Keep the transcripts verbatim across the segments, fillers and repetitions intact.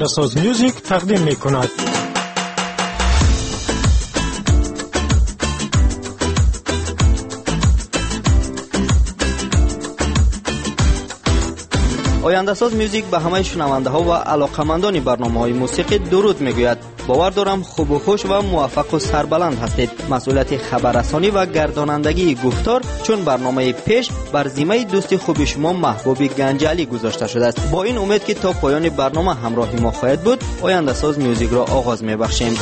آینده‌ساز میوزیک تقدیم می‌کند. آینده‌ساز میوزیک به همه شنونده ها و علاقمندان برنامه‌های موسیقی درود میگوید. باور دارم خوب و خوش و موفق و سربلند هستید. مسئولیت خبررسانی و گردانندگی گفتار چون برنامه پیش بر ذمه دوست خوب شما محبوب گنجعلی گذاشته شده است. با این امید که تا پایان برنامه همراه ما خواهد بود، آینده‌ساز میوزیک را آغاز می‌بخشیم.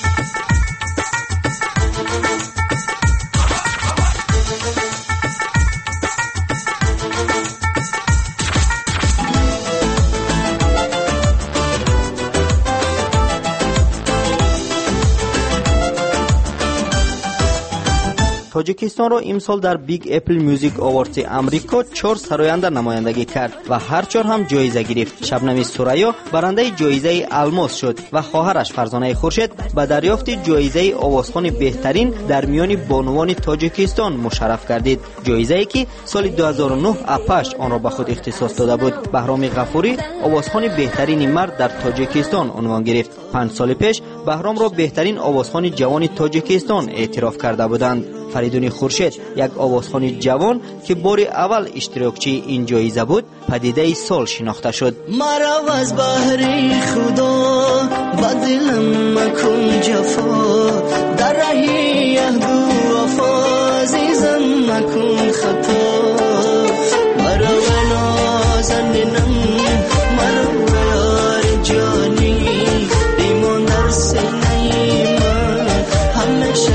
تاجیکستان را امسال در بیگ اپل میوزیک آواردز امریکا چهار سراینده نمایندگی کرد و هر چهار هم جایزه گرفت. شبنم سوریا برنده جایزه الماس شد و خواهرش فرزانه خورشید به دریافت جایزه آوازخوان بهترین در میان بانوان تاجیکستان مشرف گردید. جایزه‌ای که سال دو هزار و نه اپش آن را به خود اختصاص داده بود. بهرام غفوری آوازخوان بهترین مرد در تاجیکستان عنوان گرفت. پنج سال پیش بهرام را بهترین آوازخوان جوان تاجیکستان اعتراف کرده بودند. فریدون خورشید یک آوازخوان جوان که بار اول اشتراکچی این جایزه بود پدیده سال شناخته شد. مرا از بحر خدا بدلم مکن جفا در رهی عهد و وفا عزیزم مکن خطا مرا نازنینم مرا یار جانی ایمان در سینه من همیشه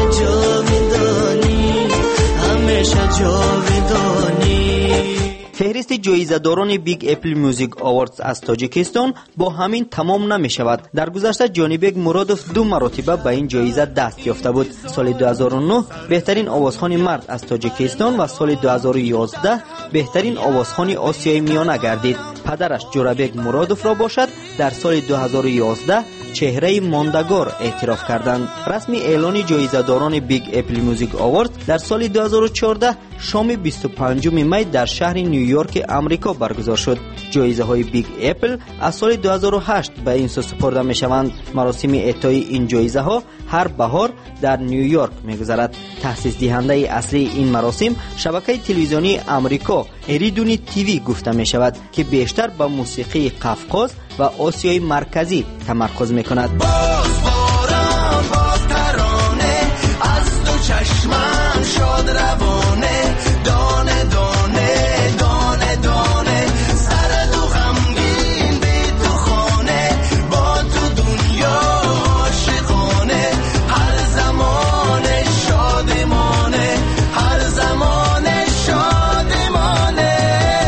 جاودانی همیشه جاودانی. فهرست جایزه داران بیگ اپل میوزیک آواردز از تاجیکستان با همین تمام نمی شود. در گذشته جانی بیگ مرادوف دو مرتبه به این جایزه دست یافته بود. سال دو هزار و نه بهترین آوازخوان مرد از تاجیکستان و سال دو هزار و یازده بهترین آوازخوان آسیای میانه گردید. پدرش جورابیگ مرادوف را باشد در سال دو هزار و یازده چهره ماندگار اعتراف کردند. رسمی اعلان جایزه داران بیگ اپل میوزیک آواردز در سال دو هزار و چهارده شام بیست و پنجم می در شهر نیویورک آمریکا برگزار شد. جایزه های بیگ اپل از سال دو هزار و هشت به این سو سپرده می شوند. مراسم اعطای این جایزه ها هر بهار در نیویورک می گذرد. تأسیس دهنده اصلی این مراسم شبکه تلویزیونی آمریکا اریدونی تیوی گفته می شود که بیشتر به موسیقی قفقاز و آسیای مرکزی تمرکز می کند. باز باران باز ترانه از دو چشمم شاد روانه دانه دانه دانه دانه سر دو غمگین بی تو خانه با تو دنیا عاشقانه هر زمان شادمانه هر زمان شادمانه.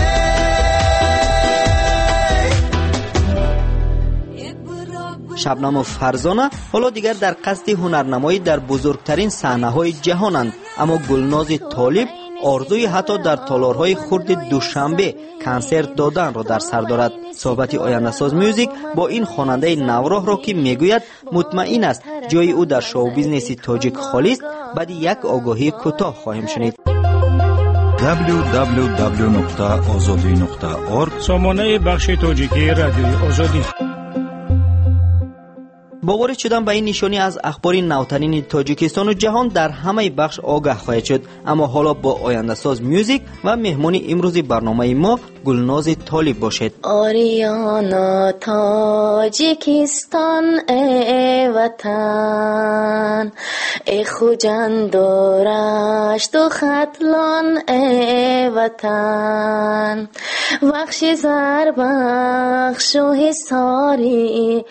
شبنم و فرزانه حالا دیگر در قصد هنرنمایی در بزرگترین صحنه‌های جهانند، اما گلناز طالب آرزوی حتی در تالارهای خرد دوشنبه کنسرت دادن را در سر دارد. صحبت آینده‌ساز میوزیک با این خواننده نوراه را که میگوید مطمئن است جای او در شو بیزنس تاجیک خالی است، بعد یک آگاهی کوتاه خواهیم شنید. دبلیو دبلیو دبلیو نقطه آزادی نقطه اورگ سامانه بخش تاجیکی رادیوی آزادی. باور شدم به این نشانی از اخبار نوترین تاجیکستان و جهان در همه بخش آگاه خواهد شد. اما حالا با آینده‌ساز میوزیک و مهمان امروز برنامه ما گلناز طالب باشد. آریانا تاجیکستان ای وطن ای خوجندارش دو خطلان ای وطن بخش زر بخش و حساری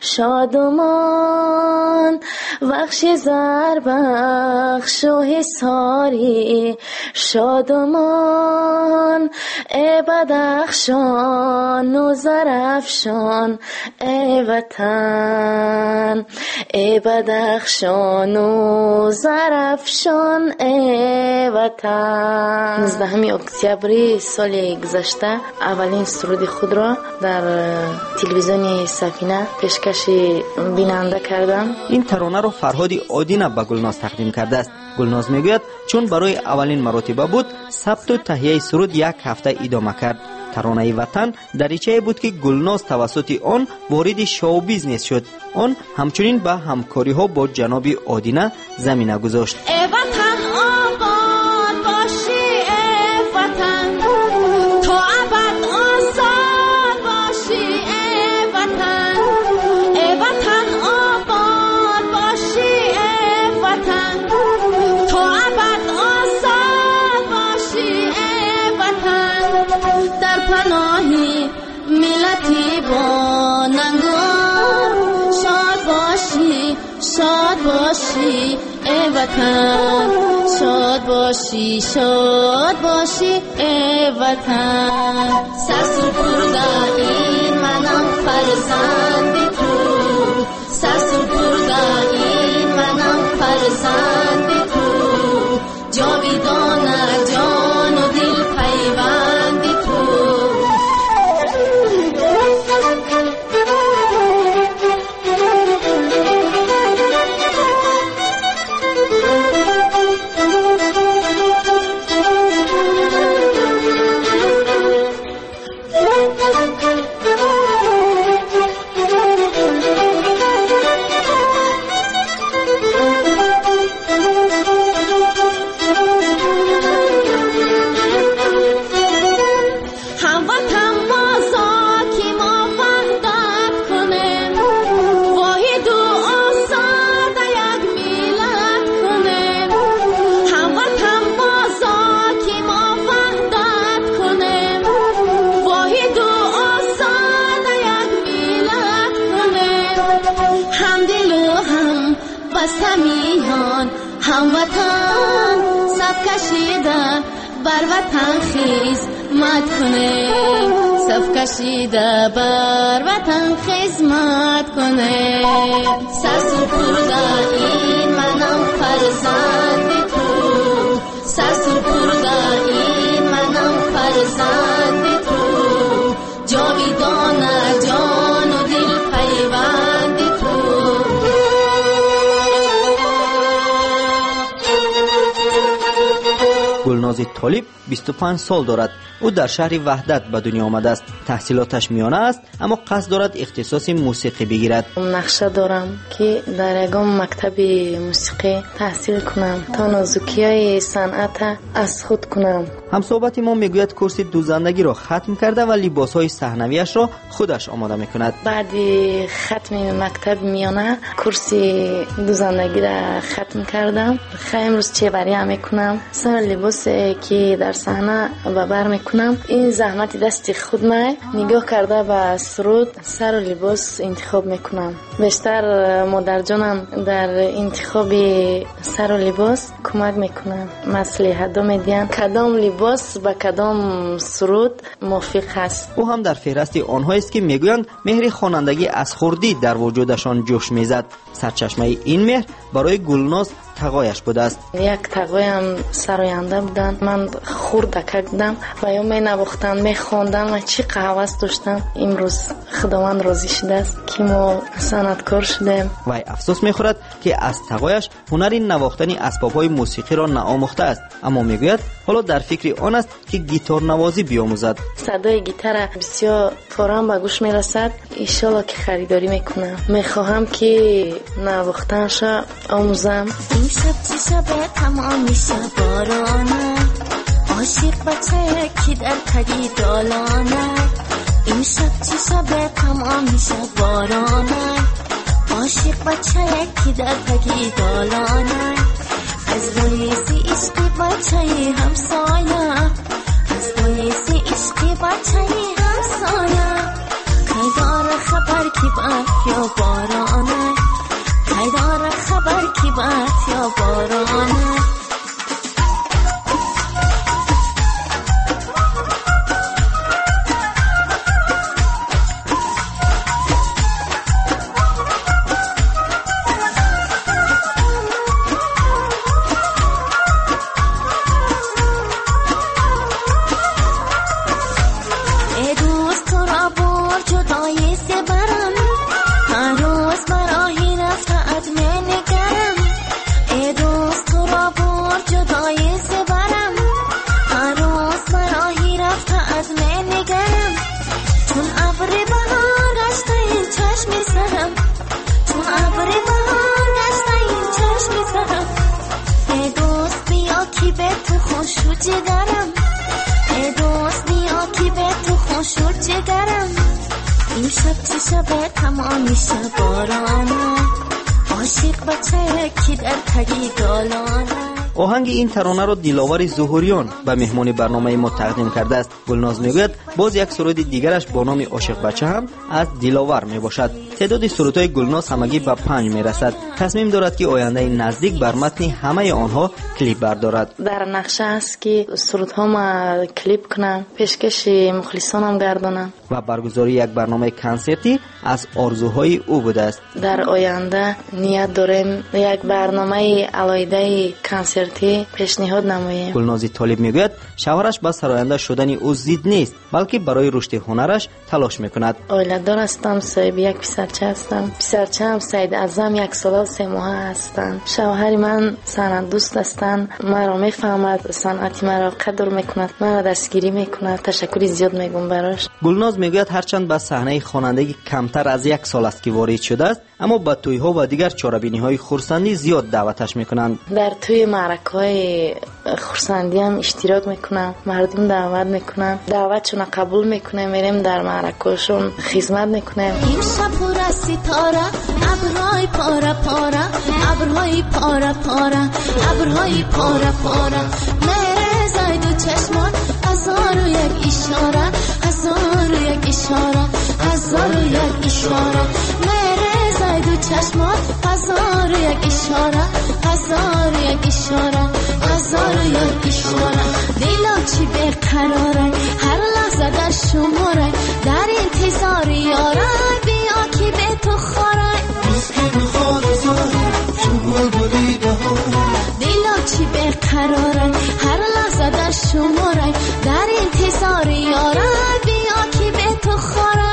شادمان بخش زر بخش و حساری شادمان ای بدخشان و زرفشان ای وطن ای بدخشان و زرفشان ای وطن. نوزدهم اکتبر سال گذشته آمده اولین سرود خود را در تلویزیون سفینه پیشکش بیننده کردم. این ترانه را فرهاد آدینه به گلناز تقدیم کرده است. گلناز میگوید چون برای اولین مرتبه بود ثبت و تهیه سرود یک هفته ادامه کرد. ترانه وطن دریچه بود که گلناز توسط آن وارد شو بیزنس شد. آن همچنین به همکاری ها با جناب آدینه زمینه گذاشت. ای وطن آباد باشی، ای وطن تو ابد آزاد باشی، ای وطن ای وطن آباد باشی، ای وطن تو ابد آزاد باشی، ای وطن در پناهی ملتی با ننگار شاد باشی، شاد باشی ای وطن، شاد باشی، شاد باشی ای وطن. سرسپرده این منم فرزند تو، سرسپرده این منم فرزند تو، جاویدانه جان و دل پیوند تو. سمیان هموطن صف کشیده بر وطن خدمت کنه، صف کشیده بر وطن خدمت کنه. سرسپرده این منم فرزند تو، سرسپرده این منم فرزند تو، جاویدانه جان و دل پیوند تو. گلناز طالب بیست و پنج سال دارد. او در شهر وحدت به دنیا آمده است. تحصیلاتش میانه است اما قصد دارد اختصاص موسیقی بگیرد. نقشه دارم که در یگام مکتب موسیقی تحصیل کنم تا نازکی‌های صنعت از خود کنم. همصحبت ما میگوید کورس دوزندگی را ختم کرده و لباسهای صحنویش را خودش آماده میکند. بعد ختم مکتب میانه کورس دوزندگی را ختم کردم. خیلی امروز چهبری میکنم. سر لباس که در صحنه به بر میکنم این زحمت دست خود نه، نگاه کرده به سرود سر و لباس انتخاب میکنم. بیشتر مادر جانم در انتخاب سر و لباس کمک میکنم. مصلحت میدن کدام لباس با کدام سرود موافق است. او هم در فهرست آنهایی است که میگویند مهر خوانندگی از خردی در وجودشان جوش میزد. سرچشمه این مهر برای گلناز تقایش بوده است. یک تقایم سراینده بودن، من خوردکک بودم و یا می نواختن می خواندن و چی قهوست داشتم. امروز خداوند راضی شده است که ما صنعتکار شدیم. وای افسوس میخورد که از تقایش هنر نواختن اسباب‌های موسیقی را نآموخته است، اما میگوید حالا در فکر آن است که گیتار نوازی بیاموزد. صدای گیتار بسیار فوراً به گوش میرسد. ان شاءالله که خریداری میکنم. میخواهم که نواختنش آموزم. این شب چه شب تمام میشه بارانه، عاشق بچه کی در پری دالانه. این شب چه شب تمام میشه بارانه، عاشق بچه کی در پری دالانه. از رویزی عشقی بچه همسایه، از رویزی عشقی بچه همسایه. کی داره خبر کی بات یا بارانه، کی داره خبر کی بات یا بارانه. شد جگرم ای دوست بیا که به تو خوش شد جگرم این شب چه شب تمام میشه بارانه عاشق بچه که در تگی دالانه. آهنگ این ترانه را دلاور ظهوریان به مهمان برنامه ما تقدیم کرده است. گلناز میگوید باز یک سرود دیگرش با نام عاشق بچه هم از دلاور می باشد. تعداد سرودهای گلناز همگی به پنج می رسد. تصمیم دارد که آینده نزدیک بر متن همه آنها کلیپ بردارد. در نقشه است که سرودها ما کلیپ کنم، پیشکش مخلصانم گردانم و برگزاری یک برنامه کنسرتی از آرزوهای او بوده است. در آینده نیت داریم یک برنامه علایده کنسرتی پیشنهاد نماییم. گلناز طالب میگوید شوهرش به سراینده شدن او ضد نیست، بلکه برای رشد هنرش تلاش میکند. اولاده دار هستم، صاحب یک پسرچه هستم. پسرچه هم سید اعظم یک سال و سه ماه هستند. شوهر من صنعت دوست هستند، مرا میفهمد، صنعت مرا قدر میکند، مرا دستگیری میکند. تشکر زیاد میگم براش. گلناز میگوید هرچند به صحنه خوانندگی کمتر از یک سال است که وارد شده است، اما به توی‌ها و دیگر چاره‌بینی‌های خرسندی زیاد دعوتش میکنند. در توی معرکه‌های خرسندی هم اشتراک میکنم، مردم دعوت میکنم، دعوتشون قبول میکنم، میریم در معرکه‌شون خدمت میکنیم. این شب پر از ستاره، ابرهای پاره پاره، ابرهای پاره پاره، ابرهای پاره پاره، میره زاید و چشمان، هزار و یک اشاره، هزار و یک اشاره، هزار و یک اشاره، میره زاید و چشمان، هزار و یک اشاره، هزار و یک اشاره، هزار و یک اشاره. دلم چی بیقراره، هر لحظه در شماره، در انتظار یاره، بیا که به تو خوره. دلم چی بیقراره، هر لحظه در شماره، در انتظار یاره، بیا که به تو خوره.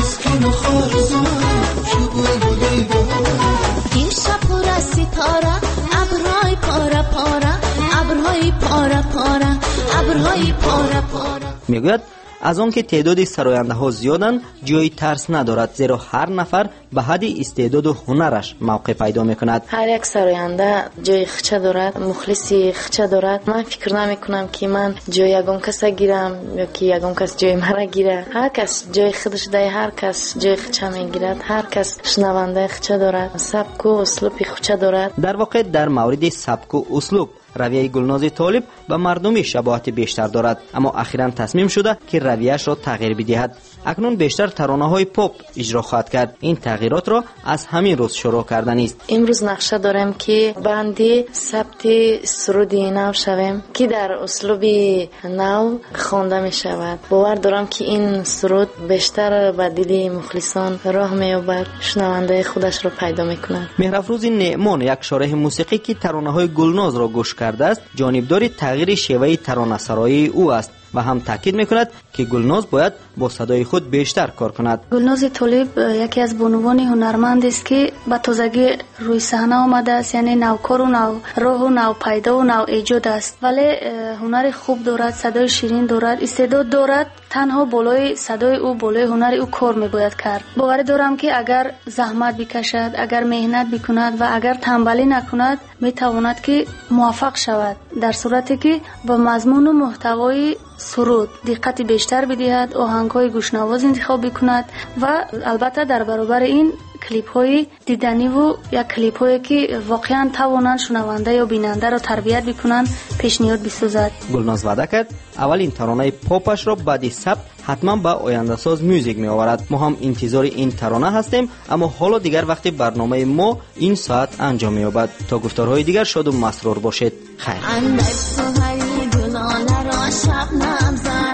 این شب پر از ستاره، ابرهای پاره پاره، ابرهای پاره پاره، ابرهای پاره پاره. میگوید از آنکه تعداد سراینده ها زیادند جای ترس ندارد، زیرا هر نفر به حد استعداد و هنرش موقع پیدا میکند. هر یک سراینده جای خچه دارد، مخلصی خچه دارد. من فکر نمی کنم که من جای یگان کس گیرم یا که یگان کس جای مرا گیره. هر کس جای خودش داره، هر کس جای خچه میگیرد، هر کس شنونده خچه دارد، سبک و اسلوب خچه دارد. در واقع در مورد سبک و اسلوب رویه گلناز طالب به مردمی شباهت بیشتر دارد، اما اخیراً تصمیم شده که رویه‌اش را تغییر بدهد. اکنون بیشتر ترانه‌های پاپ اجرا خواهد کرد. این تغییرات را از همین روز شروع کردن است. امروز نقشه داریم که بندی ثبت سرودی نو شویم که در اسلوب نو خوانده می شود. باور دارم که این سرود بیشتر به دل مخلصان راه می‌یابد، شنونده خودش را پیدا می‌کند. مهرافروز نعمان، یک شارح موسیقی که ترانه‌های گلناز را گوش کرده است، جانبدار تغییر شیوه ترانه‌سرایی او است و هم تاکید میکند که گلناز باید با صدای خود بیشتر کار کند. گلناز طالب یکی از بانوان هنرمند است که با تازگی روی صحنه آمده است، یعنی نوکار و نو راه و نو پیدا و نو ایجاد است، ولی هنر خوب دارد، صدای شیرین دارد، استعداد دارد. تنها بالای صدای او، بالای هنر او کار میباید کرد. باور دارم که اگر زحمت بکشد، اگر مهنت بکند و اگر تنبلی نکند میتواند که موفق شود، در صورتی که با مضمون و محتوای سرود دقت بیشتر بدهد، آهنگ‌های گوشنواز انتخاب بکند و البته در برابر این کلیپ‌های دیدنی و یا کلیپ‌هایی که واقعاً توانند شنونده یا بیننده را تربیت بکنند پیشنهاد بسازد. گلناز وعده کرد اول این ترانه پاپش را بعد ثبت حتما با آینده ساز میوزیک می آورد. ما هم انتظار این ترانه هستیم، اما حالا دیگر وقتی برنامه ما این ساعت انجام می‌یابد. تا گفتارهای دیگر شاد و مسرور باشید. خیر. اندک سوهری گلانه را شب نمزد